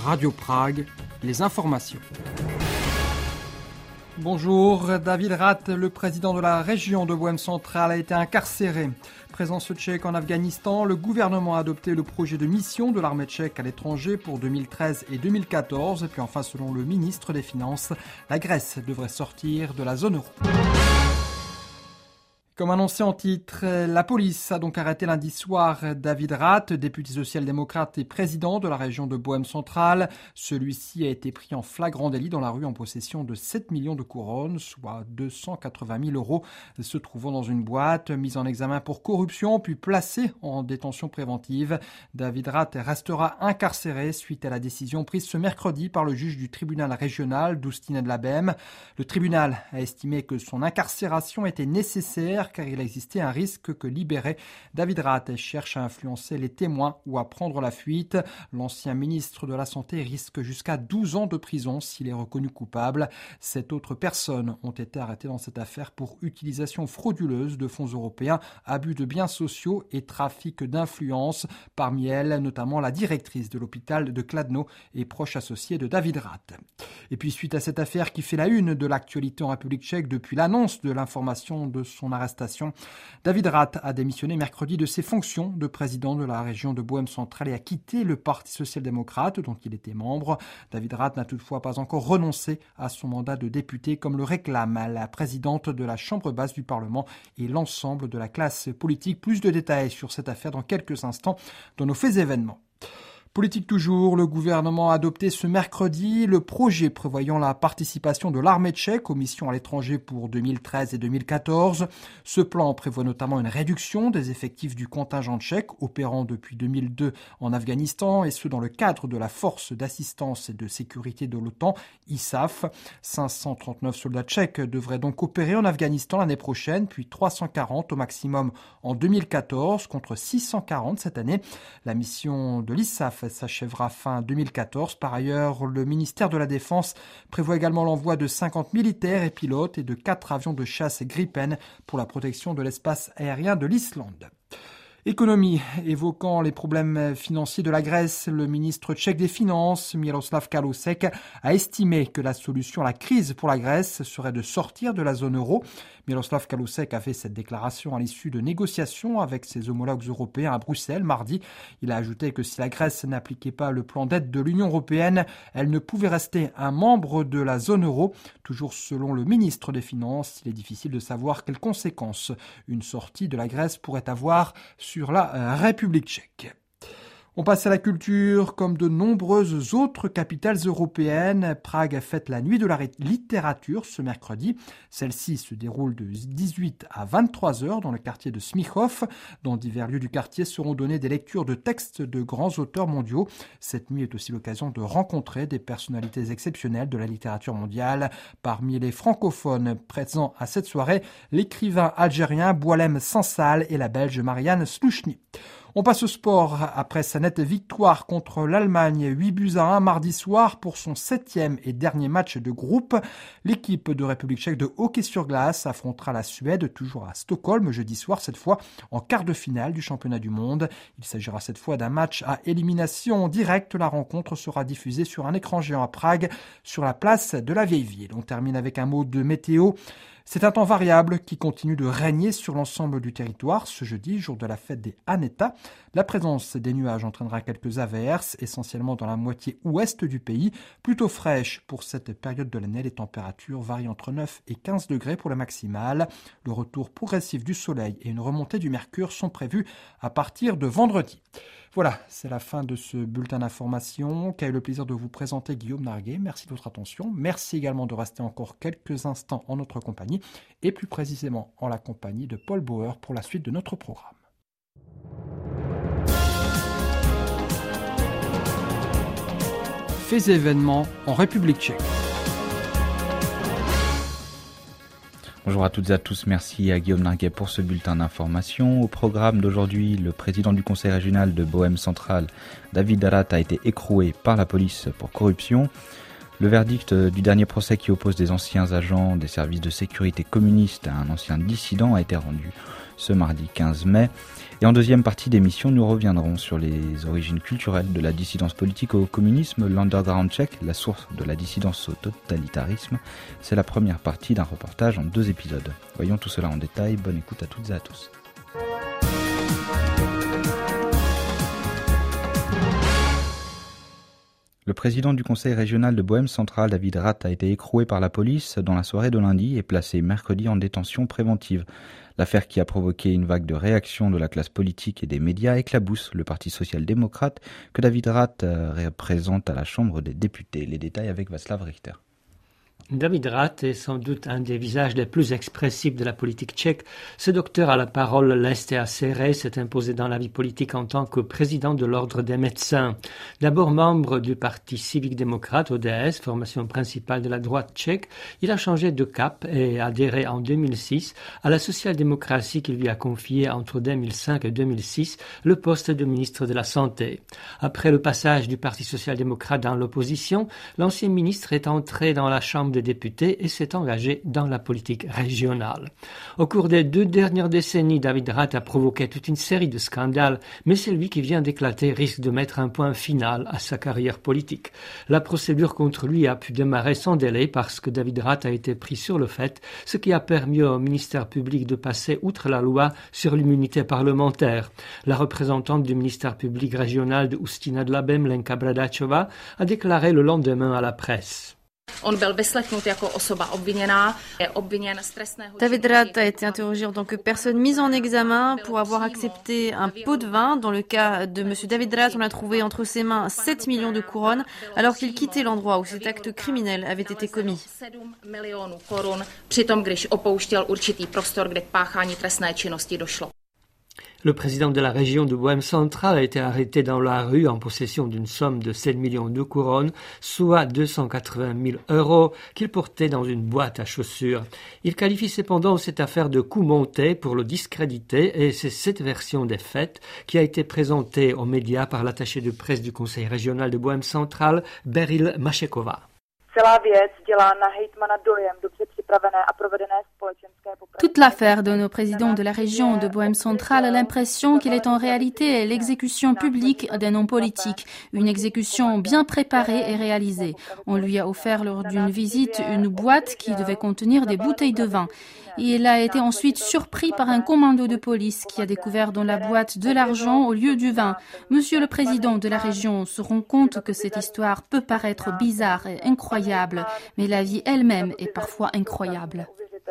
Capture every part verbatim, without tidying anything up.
Radio Prague, les informations. Bonjour, David Rath, le président de la région de Bohême centrale, a été incarcéré. Présence tchèque en Afghanistan, le gouvernement a adopté le projet de mission de l'armée tchèque à l'étranger pour deux mille treize et deux mille quatorze. Et puis enfin, selon le ministre des Finances, la Grèce devrait sortir de la zone euro. Comme annoncé en titre, la police a donc arrêté lundi soir David Rath, député social-démocrate et président de la région de Bohême centrale. Celui-ci a été pris en flagrant délit dans la rue en possession de sept millions de couronnes, soit deux cent quatre-vingt mille euros, se trouvant dans une boîte, mis en examen pour corruption, puis placé en détention préventive. David Rath restera incarcéré suite à la décision prise ce mercredi par le juge du tribunal régional d'Oustine de la Bem. Le tribunal a estimé que son incarcération était nécessaire car il existait un risque que libéré, David Rath cherche à influencer les témoins ou à prendre la fuite. L'ancien ministre de la Santé risque jusqu'à douze ans de prison s'il est reconnu coupable. Sept autres personnes ont été arrêtées dans cette affaire pour utilisation frauduleuse de fonds européens, abus de biens sociaux et trafic d'influence. Parmi elles, notamment la directrice de l'hôpital de Kladno et proche associée de David Rath. Et puis suite à cette affaire qui fait la une de l'actualité en République tchèque depuis l'annonce de l'information de son arrestation, David Rath a démissionné mercredi de ses fonctions de président de la région de Bohême centrale et a quitté le Parti social-démocrate dont il était membre. David Rath n'a toutefois pas encore renoncé à son mandat de député comme le réclame la présidente de la Chambre basse du Parlement et l'ensemble de la classe politique. Plus de détails sur cette affaire dans quelques instants dans nos faits événements. Politique toujours, le gouvernement a adopté ce mercredi le projet prévoyant la participation de l'armée tchèque aux missions à l'étranger pour deux mille treize et deux mille quatorze. Ce plan prévoit notamment une réduction des effectifs du contingent tchèque opérant depuis deux mille deux en Afghanistan et ce dans le cadre de la force d'assistance et de sécurité de l'OTAN, I S A F. cinq cent trente-neuf soldats tchèques devraient donc opérer en Afghanistan l'année prochaine, puis trois cent quarante au maximum en deux mille quatorze contre six cent quarante cette année. La mission de l'I S A F s'achèvera fin deux mille quatorze. Par ailleurs, le ministère de la Défense prévoit également l'envoi de cinquante militaires et pilotes et de quatre avions de chasse Gripen pour la protection de l'espace aérien de l'Islande. Économie. Évoquant les problèmes financiers de la Grèce, le ministre tchèque des Finances, Miroslav Kalousek, a estimé que la solution à la crise pour la Grèce serait de sortir de la zone euro. Miroslav Kalousek a fait cette déclaration à l'issue de négociations avec ses homologues européens à Bruxelles mardi. Il a ajouté que si la Grèce n'appliquait pas le plan d'aide de l'Union européenne, elle ne pouvait rester un membre de la zone euro. Toujours selon le ministre des Finances, il est difficile de savoir quelles conséquences une sortie de la Grèce pourrait avoir sur la République tchèque. On passe à la culture. Comme de nombreuses autres capitales européennes, Prague fête la nuit de la littérature ce mercredi. Celle-ci se déroule de dix-huit à vingt-trois heures dans le quartier de Smíchov. Dans divers lieux du quartier seront données des lectures de textes de grands auteurs mondiaux. Cette nuit est aussi l'occasion de rencontrer des personnalités exceptionnelles de la littérature mondiale. Parmi les francophones présents à cette soirée, l'écrivain algérien Boualem Sansal et la belge Marianne Slushny. On passe au sport. Après sa nette victoire contre l'Allemagne, huit buts à un mardi soir pour son septième et dernier match de groupe, l'équipe de République tchèque de hockey sur glace affrontera la Suède, toujours à Stockholm, jeudi soir, cette fois en quart de finale du championnat du monde. Il s'agira cette fois d'un match à élimination directe. La rencontre sera diffusée sur un écran géant à Prague, sur la place de la Vieille Ville. On termine avec un mot de météo. C'est un temps variable qui continue de régner sur l'ensemble du territoire. Ce jeudi, jour de la fête des Aneta, la présence des nuages entraînera quelques averses, essentiellement dans la moitié ouest du pays. Plutôt fraîche pour cette période de l'année, les températures varient entre neuf et quinze degrés pour la maximale. Le retour progressif du soleil et une remontée du mercure sont prévus à partir de vendredi. Voilà, c'est la fin de ce bulletin d'information qu'a eu le plaisir de vous présenter Guillaume Narguet. Merci de votre attention. Merci également de rester encore quelques instants en notre compagnie et plus précisément en la compagnie de Paul Bauer pour la suite de notre programme. Faits et événements en République tchèque. Bonjour à toutes et à tous, merci à Guillaume Narguet pour ce bulletin d'information. Au programme d'aujourd'hui, le président du conseil régional de Bohême centrale, David Rath, a été écroué par la police pour corruption. Le verdict du dernier procès qui oppose des anciens agents des services de sécurité communistes à un ancien dissident a été rendu ce mardi quinze mai. Et en deuxième partie d'émission, nous reviendrons sur les origines culturelles de la dissidence politique au communisme, l'underground tchèque, la source de la dissidence au totalitarisme. C'est la première partie d'un reportage en deux épisodes. Voyons tout cela en détail. Bonne écoute à toutes et à tous. Le président du conseil régional de Bohême centrale, David Rath, a été écroué par la police dans la soirée de lundi et placé mercredi en détention préventive. L'affaire qui a provoqué une vague de réactions de la classe politique et des médias éclabousse le Parti social-démocrate que David Rath représente à la Chambre des députés. Les détails avec Václav Richter. David Rath est sans doute un des visages les plus expressifs de la politique tchèque. Ce docteur à la parole leste et acérée s'est imposé dans la vie politique en tant que président de l'Ordre des médecins. D'abord membre du Parti civique-démocrate, O D S, formation principale de la droite tchèque, il a changé de cap et adhéré en deux mille six à la social-démocratie qui lui a confié entre deux mille cinq et deux mille six le poste de ministre de la Santé. Après le passage du Parti social-démocrate dans l'opposition, l'ancien ministre est entré dans la Chambre des députés et s'est engagé dans la politique régionale. Au cours des deux dernières décennies, David Rath a provoqué toute une série de scandales, mais celui qui vient d'éclater risque de mettre un point final à sa carrière politique. La procédure contre lui a pu démarrer sans délai parce que David Rath a été pris sur le fait, ce qui a permis au ministère public de passer outre la loi sur l'immunité parlementaire. La représentante du ministère public régional de Ústí nad Labem, Lenka Bradačová, a déclaré le lendemain à la presse. David Rath a été interrogé en tant que personne mise en examen pour avoir accepté un pot de vin. Dans le cas de M. David Rath, on a trouvé entre ses mains sept millions de couronnes alors qu'il quittait l'endroit où cet acte criminel avait été commis. Le président de la région de Bohême centrale a été arrêté dans la rue en possession d'une somme de sept millions de couronnes, soit deux cent quatre-vingt mille euros, qu'il portait dans une boîte à chaussures. Il qualifie cependant cette affaire de coup monté pour le discréditer et c'est cette version des faits qui a été présentée aux médias par l'attaché de presse du conseil régional de Bohême centrale, Beryl Mašeková. Toute l'affaire donne au président de la région de Bohême centrale l'impression qu'il est en réalité l'exécution publique d'un homme politique, une exécution bien préparée et réalisée. On lui a offert lors d'une visite une boîte qui devait contenir des bouteilles de vin. Il a été ensuite surpris par un commando de police qui a découvert dans la boîte de l'argent au lieu du vin. Monsieur le président de la région se rend compte que cette histoire peut paraître bizarre et incroyable, mais la vie elle-même est parfois incroyable.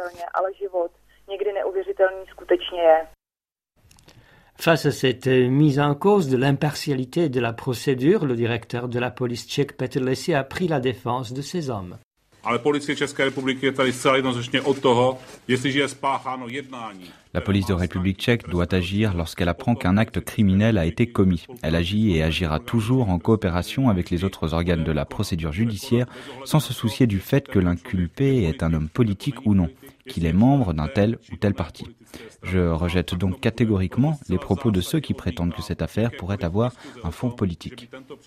Face à cette mise en cause de l'impartialité de la procédure, le directeur de la police tchèque Petr Lesy a pris la défense de ces hommes. Ale policie České republiky je tady zcela jednoznačně od toho, jestliže je spácháno jednání. La police de République tchèque doit agir lorsqu'elle apprend qu'un acte criminel a été commis. Elle agit et agira toujours en coopération avec les autres organes de la procédure judiciaire, sans se soucier du fait que l'inculpé est un homme politique ou non, qu'il est membre d'un tel ou tel parti. Je rejette donc catégoriquement les propos de ceux qui prétendent que cette affaire pourrait avoir un fond politique.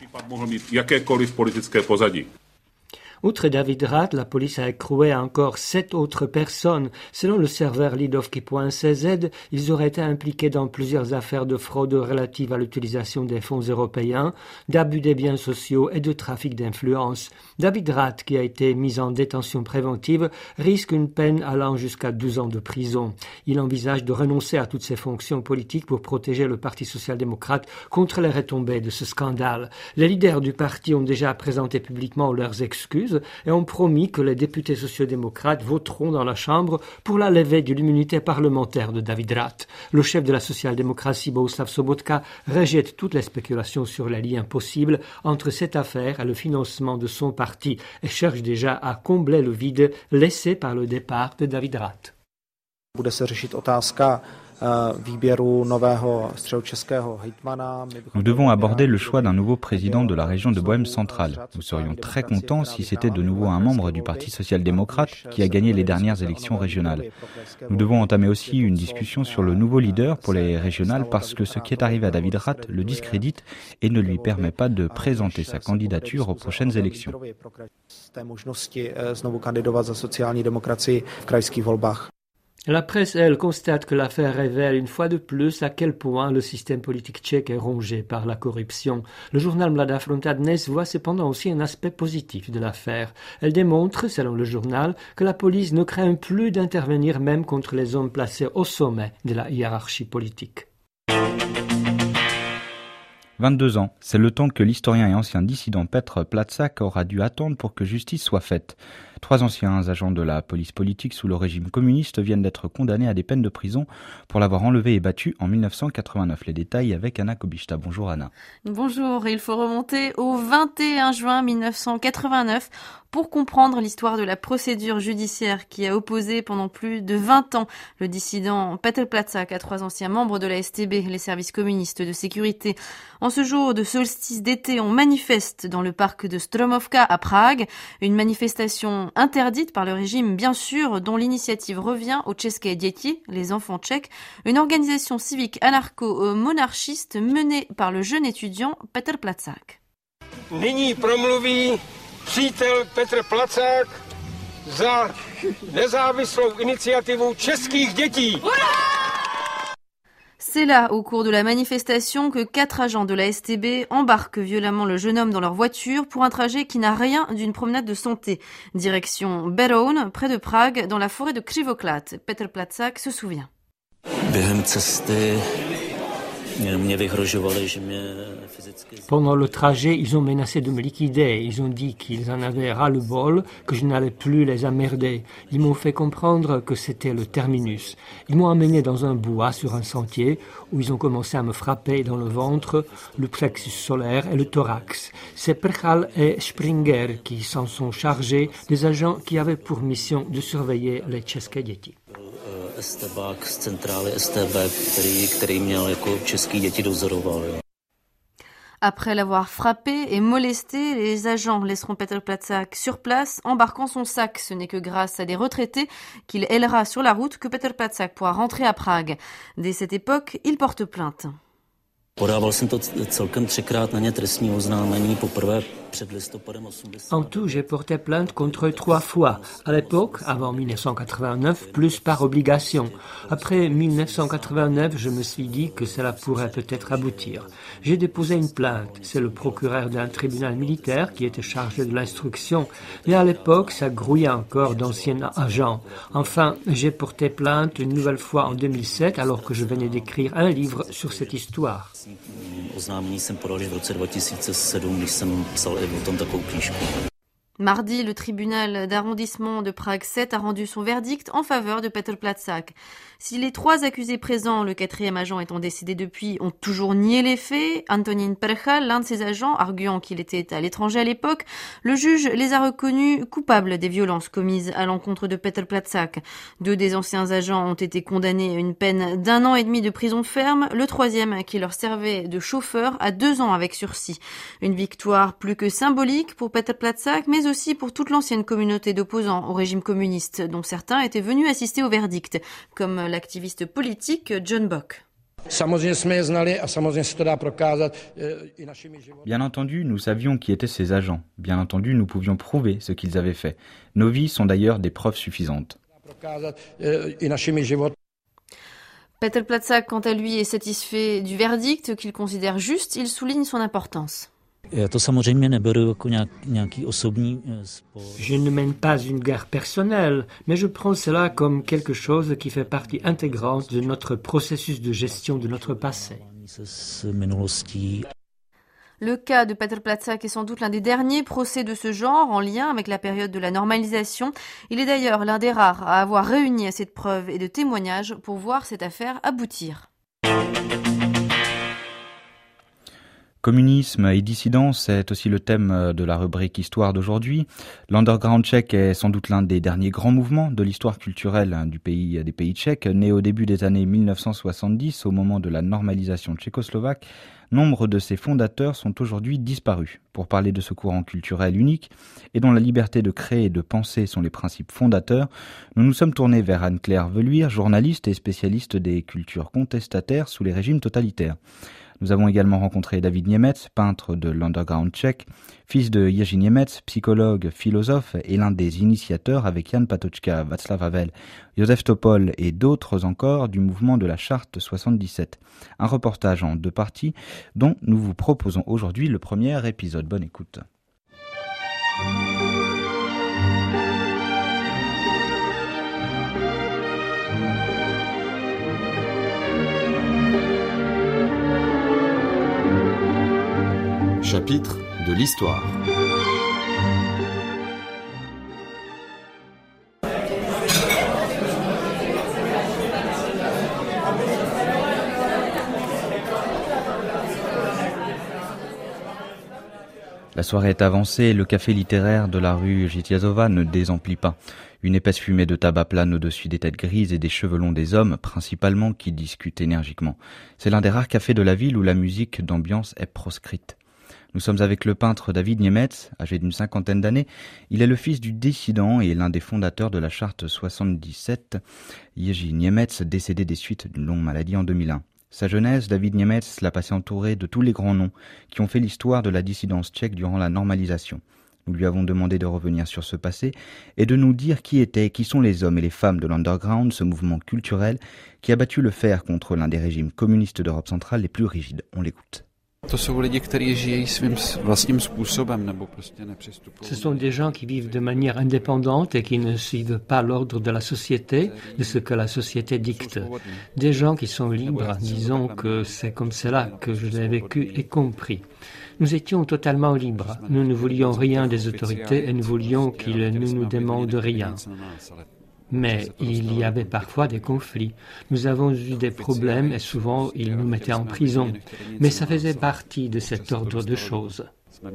Outre David Rath, la police a écroué encore sept autres personnes. Selon le serveur lidovky point c z, ils auraient été impliqués dans plusieurs affaires de fraude relatives à l'utilisation des fonds européens, d'abus des biens sociaux et de trafic d'influence. David Rath, qui a été mis en détention préventive, risque une peine allant jusqu'à douze ans de prison. Il envisage de renoncer à toutes ses fonctions politiques pour protéger le Parti social-démocrate contre les retombées de ce scandale. Les leaders du parti ont déjà présenté publiquement leurs excuses et ont promis que les députés sociodémocrates voteront dans la Chambre pour la levée de l'immunité parlementaire de David Rath. Le chef de la social-démocratie, Bohuslav Sobotka, rejette toutes les spéculations sur les liens possibles entre cette affaire et le financement de son parti et cherche déjà à combler le vide laissé par le départ de David Rath. Bude se řešit otázka výběru nového středočeského hejtmana. Nous devons aborder le choix d'un nouveau président de la région de Bohême centrale. Nous serions très contents si c'était de nouveau un membre du Parti social-démocrate qui a gagné les dernières élections régionales. Nous devons entamer aussi une discussion sur le nouveau leader pour les régionales parce que ce qui est arrivé à David Rath le discrédite et ne lui permet pas de présenter sa candidature aux prochaines élections. La presse, elle, constate que l'affaire révèle une fois de plus à quel point le système politique tchèque est rongé par la corruption. Le journal Mladá fronta Dnes voit cependant aussi un aspect positif de l'affaire. Elle démontre, selon le journal, que la police ne craint plus d'intervenir même contre les hommes placés au sommet de la hiérarchie politique. vingt-deux ans, c'est le temps que l'historien et ancien dissident Petr Plačák aura dû attendre pour que justice soit faite. Trois anciens agents de la police politique sous le régime communiste viennent d'être condamnés à des peines de prison pour l'avoir enlevé et battu en dix-neuf cent quatre-vingt-neuf. Les détails avec Anna Kobishta. Bonjour Anna. Bonjour, il faut remonter au vingt et un juin mille neuf cent quatre-vingt-neuf pour comprendre l'histoire de la procédure judiciaire qui a opposé pendant plus de vingt ans le dissident Petr Plačák à trois anciens membres de la S T B, les services communistes de sécurité. En ce jour de solstice d'été, on manifeste dans le parc de Stromovka à Prague, une manifestation interdite par le régime, bien sûr, dont l'initiative revient aux České děti, les enfants tchèques, une organisation civique anarcho-monarchiste menée par le jeune étudiant Petr Plačák. Nyní promluví přítel Petr Plačák za nezávislou initiativu českých dětí. C'est là, au cours de la manifestation, que quatre agents de la S T B embarquent violemment le jeune homme dans leur voiture pour un trajet qui n'a rien d'une promenade de santé. Direction Beroun, près de Prague, dans la forêt de Krivoklat. Petr Plačák se souvient. Pendant le trajet, ils ont menacé de me liquider. Ils ont dit qu'ils en avaient ras-le-bol, que je n'allais plus les emmerder. Ils m'ont fait comprendre que c'était le terminus. Ils m'ont amené dans un bois sur un sentier où ils ont commencé à me frapper dans le ventre, le plexus solaire et le thorax. C'est Prchal et Springer qui s'en sont chargés, des agents qui avaient pour mission de surveiller les České děti. Estebák z centrály S T B, který, který měl jako český děti dozoroval. Après l'avoir frappé et molesté, les agents laisseront Petr Plačák sur place, embarquant son sac. Ce n'est que grâce à des retraités qu'il hèlera sur la route que Petr Plačák pourra rentrer à Prague. Dès cette époque, il porte plainte. Podával jsem to celkem třikrát na ně trestní oznámení, poprvé před listopadem osmdesát. En tout, j'ai porté plainte contre eux trois fois. À l'époque, avant dix-neuf cent quatre-vingt-neuf, plus par obligation. Après dix-neuf cent quatre-vingt-neuf, je me suis dit que cela pourrait peut-être aboutir. J'ai déposé une plainte. C'est le procureur d'un tribunal militaire qui était chargé de l'instruction. Mais à l'époque, ça grouillait encore d'anciens agents. Enfin, j'ai porté plainte une nouvelle fois en deux mille sept, alors que je venais d'écrire un livre sur cette histoire. Oznámení jsem podal v roce dva tisíce sedm, když jsem psal i o tom takovou knížku. Mardi, le tribunal d'arrondissement de Prague sept a rendu son verdict en faveur de Petr Plačák. Si les trois accusés présents, le quatrième agent étant décédé depuis, ont toujours nié les faits, Antonín Prchal, l'un de ses agents, arguant qu'il était à l'étranger à l'époque, le juge les a reconnus coupables des violences commises à l'encontre de Petr Plačák. Deux des anciens agents ont été condamnés à une peine d'un an et demi de prison ferme, le troisième, qui leur servait de chauffeur, à deux ans avec sursis. Une victoire plus que symbolique pour Petr Plačák, mais aussi pour toute l'ancienne communauté d'opposants au régime communiste, dont certains étaient venus assister au verdict, comme l'activiste politique John Bock. Bien entendu, nous savions qui étaient ces agents. Bien entendu, nous pouvions prouver ce qu'ils avaient fait. Nos vies sont d'ailleurs des preuves suffisantes. Petr Plačák, quant à lui, est satisfait du verdict qu'il considère juste. Il souligne son importance. Je ne mène pas une guerre personnelle, mais je prends cela comme quelque chose qui fait partie intégrante de notre processus de gestion de notre passé. Le cas de Petr Plačák est sans doute l'un des derniers procès de ce genre en lien avec la période de la normalisation. Il est d'ailleurs l'un des rares à avoir réuni assez de preuves et de témoignages pour voir cette affaire aboutir. Communisme et dissidence, c'est aussi le thème de la rubrique Histoire d'aujourd'hui. L'underground tchèque est sans doute l'un des derniers grands mouvements de l'histoire culturelle du pays, des pays tchèques. Né au début des années mille neuf cent soixante-dix, au moment de la normalisation tchécoslovaque, nombre de ses fondateurs sont aujourd'hui disparus. Pour parler de ce courant culturel unique et dont la liberté de créer et de penser sont les principes fondateurs, nous nous sommes tournés vers Anne-Claire Veluire, journaliste et spécialiste des cultures contestataires sous les régimes totalitaires. Nous avons également rencontré David Němec, peintre de l'underground tchèque, fils de Jiří Němec, psychologue, philosophe et l'un des initiateurs avec Jan Patočka, Václav Havel, Josef Topol et d'autres encore du mouvement de la Charte soixante-dix-sept. Un reportage en deux parties dont nous vous proposons aujourd'hui le premier épisode. Bonne écoute. Chapitre de l'histoire. La soirée est avancée et le café littéraire de la rue Žitiazova ne désemplit pas. Une épaisse fumée de tabac plane au-dessus des têtes grises et des cheveux longs des hommes, principalement, qui discutent énergiquement. C'est l'un des rares cafés de la ville où la musique d'ambiance est proscrite. Nous sommes avec le peintre David Němec, âgé d'une cinquantaine d'années. Il est le fils du dissident et l'un des fondateurs de la Charte soixante-dix-sept, Jiří Němec, décédé des suites d'une longue maladie en deux mille un. Sa jeunesse, David Němec l'a passé entouré de tous les grands noms qui ont fait l'histoire de la dissidence tchèque durant la normalisation. Nous lui avons demandé de revenir sur ce passé et de nous dire qui étaient et qui sont les hommes et les femmes de l'underground, ce mouvement culturel qui a battu le fer contre l'un des régimes communistes d'Europe centrale les plus rigides. On l'écoute. Ce sont des gens qui vivent de manière indépendante et qui ne suivent pas l'ordre de la société, de ce que la société dicte. Des gens qui sont libres, disons que c'est comme cela que je l'ai vécu et compris. Nous étions totalement libres. Nous ne voulions rien des autorités et nous voulions qu'ils ne nous demandent rien. Mais il y avait parfois des conflits. Nous avons eu des problèmes et souvent ils nous mettaient en prison. Mais ça faisait partie de cet ordre de choses.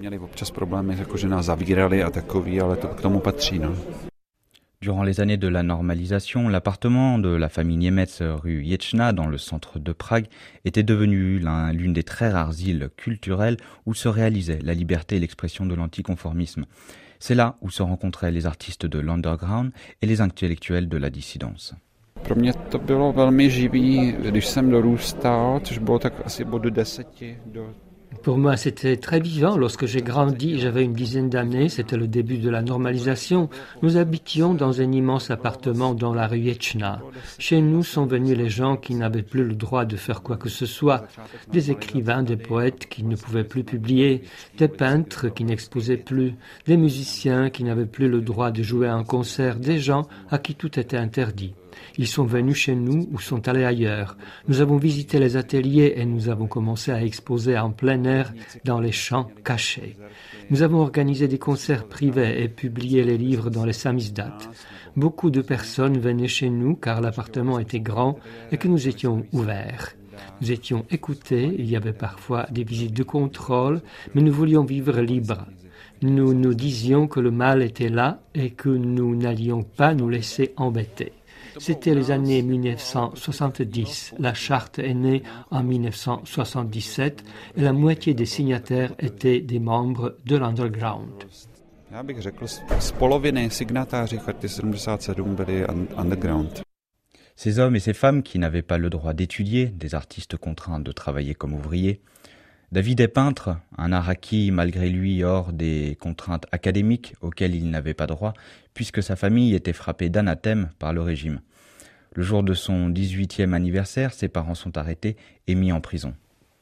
Durant les années de la normalisation, l'appartement de la famille Němec rue Ječna, dans le centre de Prague, était devenu l'un, l'une des très rares îles culturelles où se réalisait la liberté et l'expression de l'anticonformisme. C'est là où se rencontraient les artistes de l'underground et les intellectuels de la dissidence. Pro mě to bylo velmi živý, když jsem dorůstal, což bylo tak asi od deseti do... Pour moi, c'était très vivant. Lorsque j'ai grandi, j'avais une dizaine d'années, c'était le début de la normalisation. Nous habitions dans un immense appartement dans la rue Ječna. Chez nous sont venus les gens qui n'avaient plus le droit de faire quoi que ce soit. Des écrivains, des poètes qui ne pouvaient plus publier, des peintres qui n'exposaient plus, des musiciens qui n'avaient plus le droit de jouer à un concert, des gens à qui tout était interdit. Ils sont venus chez nous ou sont allés ailleurs. Nous avons visité les ateliers et nous avons commencé à exposer en plein air dans les champs cachés. Nous avons organisé des concerts privés et publié les livres dans les samizdat. Beaucoup de personnes venaient chez nous car l'appartement était grand et que nous étions ouverts. Nous étions écoutés, il y avait parfois des visites de contrôle, mais nous voulions vivre libres. Nous nous disions que le mal était là et que nous n'allions pas nous laisser embêter. C'était les années mille neuf cent soixante-dix. La charte est née en mille neuf cent soixante-dix-sept et la moitié des signataires étaient des membres de l'underground. Já bych řekl, z poloviny signatáři Charty sedmdesát sedm byli underground. Ces hommes et ces femmes qui n'avaient pas le droit d'étudier, des artistes contraints de travailler comme ouvriers. David est peintre, un art acquis malgré lui hors des contraintes académiques auxquelles il n'avait pas droit, puisque sa famille était frappée d'anathème par le régime. Le jour de son dix-huitième anniversaire, ses parents sont arrêtés et mis en prison.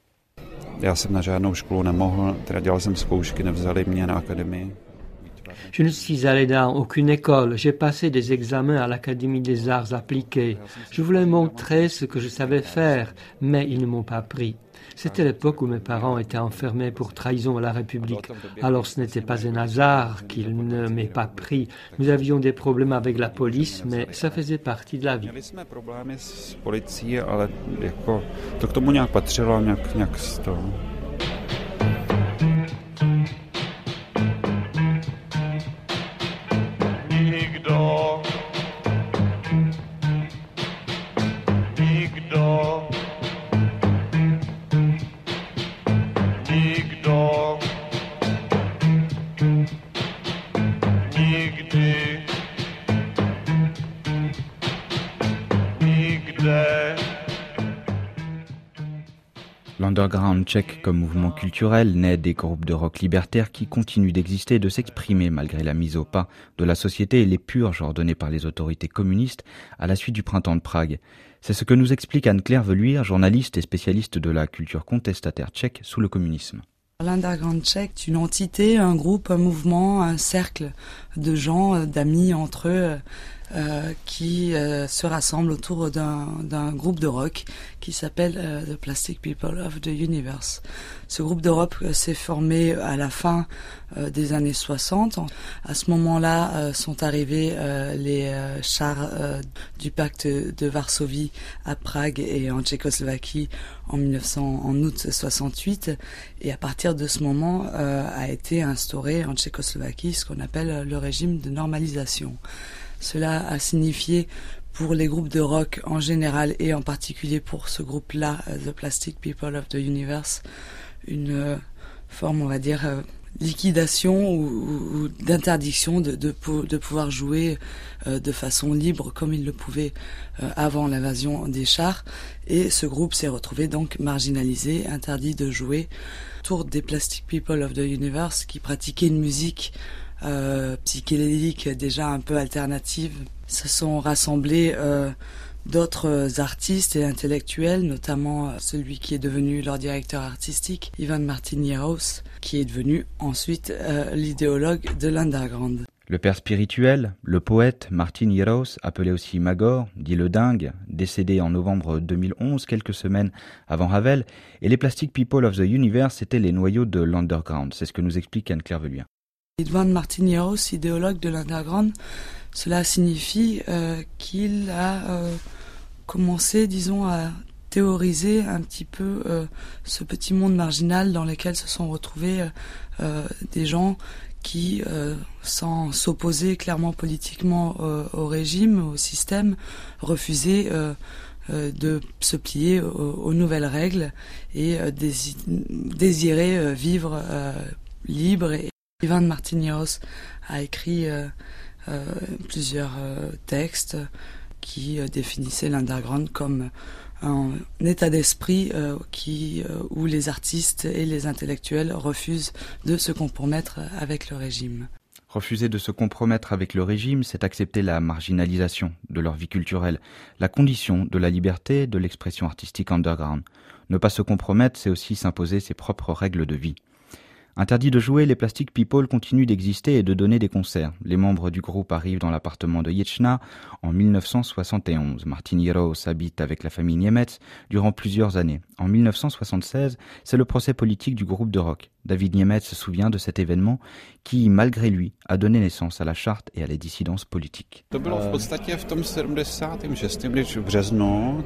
Já jsem na žádnou školu nemohl, teda dělal jsem zkoušky, nevzali mě na akademii. Je ne suis allé dans aucune école. J'ai passé des examens à l'Académie des arts appliqués. Je voulais montrer ce que je savais faire, mais ils ne m'ont pas pris. C'était l'époque où mes parents étaient enfermés pour trahison à la République. Alors ce n'était pas un hasard qu'ils ne m'aient pas pris. Nous avions des problèmes avec la police, mais ça faisait partie de la vie. Měli jsme problémy s policií, ale jako to k tomu nějak patřilo, nějak, nějak z toho. L'underground tchèque comme mouvement culturel naît des groupes de rock libertaires qui continuent d'exister et de s'exprimer malgré la mise au pas de la société et les purges ordonnées par les autorités communistes à la suite du printemps de Prague. C'est ce que nous explique Anne-Claire Veluire, journaliste et spécialiste de la culture contestataire tchèque sous le communisme. L'underground tchèque est une entité, un groupe, un mouvement, un cercle de gens, d'amis entre eux, euh, qui euh, se rassemblent autour d'un, d'un groupe de rock qui s'appelle euh, The Plastic People of the Universe. Ce groupe de rock euh, s'est formé à la fin euh, des années soixante. À ce moment-là euh, sont arrivés euh, les euh, chars euh, du pacte de Varsovie à Prague et en Tchécoslovaquie en mille neuf cents, en août soixante-huit, et à partir de ce moment euh, a été instauré en Tchécoslovaquie ce qu'on appelle le régime de normalisation. Cela a signifié pour les groupes de rock en général et en particulier pour ce groupe-là, The Plastic People of the Universe, une euh, forme, on va dire, euh, liquidation ou, ou, ou d'interdiction de, de, de pouvoir jouer euh, de façon libre comme ils le pouvaient euh, avant l'invasion des chars. Et ce groupe s'est retrouvé donc marginalisé, interdit de jouer autour des Plastic People of the Universe qui pratiquaient une musique euh, psychédélique déjà un peu alternative. Se sont rassemblés euh, d'autres artistes et intellectuels, notamment celui qui est devenu leur directeur artistique, Ivan Martin Jaros, qui est devenu ensuite euh, l'idéologue de l'underground. Le père spirituel, le poète Martin Jaros, appelé aussi Magor, dit le dingue, décédé en novembre deux mille onze, quelques semaines avant Havel, et les Plastic People of the Universe étaient les noyaux de l'underground. C'est ce que nous explique Anne-Claire Veluire. Ivan Martin Jaros, idéologue de l'underground, cela signifie euh, qu'il a euh, commencé, disons, à théoriser un petit peu euh, ce petit monde marginal dans lequel se sont retrouvés euh, des gens qui, euh, sans s'opposer clairement politiquement euh, au régime, au système, refusaient euh, euh, de se plier aux, aux nouvelles règles et euh, dési- désiraient euh, vivre euh, libre. Et Ivan Martin Jaros a écrit euh, euh, plusieurs euh, textes qui euh, définissaient l'underground comme un état d'esprit euh, qui, euh, où les artistes et les intellectuels refusent de se compromettre avec le régime. Refuser de se compromettre avec le régime, c'est accepter la marginalisation de leur vie culturelle, la condition de la liberté de l'expression artistique underground. Ne pas se compromettre, c'est aussi s'imposer ses propres règles de vie. Interdit de jouer, les Plastic People continuent d'exister et de donner des concerts. Les membres du groupe arrivent dans l'appartement de Ječna en mille neuf cent soixante et onze. Martin Jaros habite avec la famille Niemetz durant plusieurs années. En mille neuf cent soixante-seize, c'est le procès politique du groupe de rock. David Niemetz se souvient de cet événement qui, malgré lui, a donné naissance à la charte et à les dissidences politiques. To bylo v podstatě v tom sedmdesátém šestém když v březnu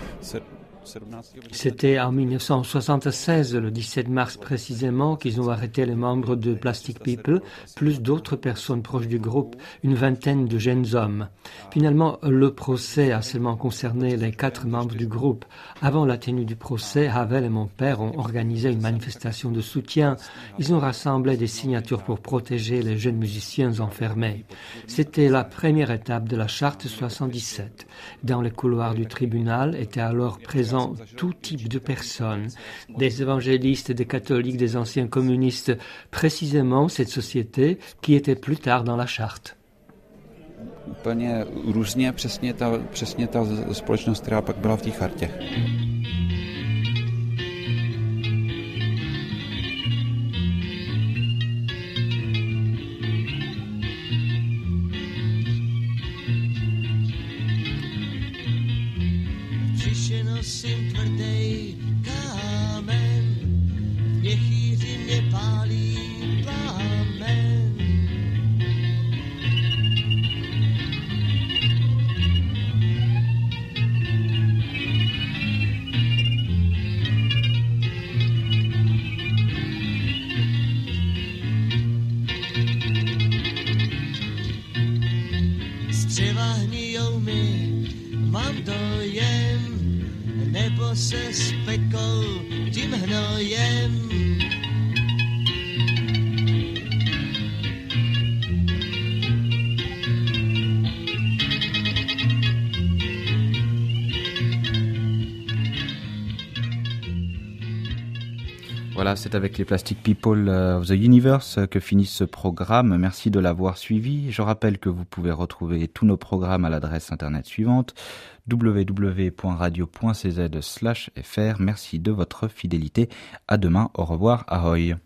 C'était en mille neuf cent soixante-seize, le dix-sept mars précisément, qu'ils ont arrêté les membres de Plastic People, plus d'autres personnes proches du groupe, une vingtaine de jeunes hommes. Finalement, le procès a seulement concerné les quatre membres du groupe. Avant la tenue du procès, Havel et mon père ont organisé une manifestation de soutien. Ils ont rassemblé des signatures pour protéger les jeunes musiciens enfermés. C'était la première étape de la charte soixante-dix-sept. Dans les couloirs du tribunal étaient alors présents tout type de personnes, des évangélistes, des catholiques, des anciens communistes, précisément cette société qui était plus tard dans la charte. Úplně různě, přesně ta, přesně ta společnost, která pak byla v té chartě. Nosím tvrdej kámen, měchýři mě pálí plamen. Střeva hnijou mi, mám dojem, nebo se spekou tím hnojem. Voilà, c'est avec les Plastic People of the Universe que finit ce programme. Merci de l'avoir suivi. Je rappelle que vous pouvez retrouver tous nos programmes à l'adresse internet suivante w w w point radio point c z slash f r. Merci de votre fidélité. À demain. Au revoir. Ahoy.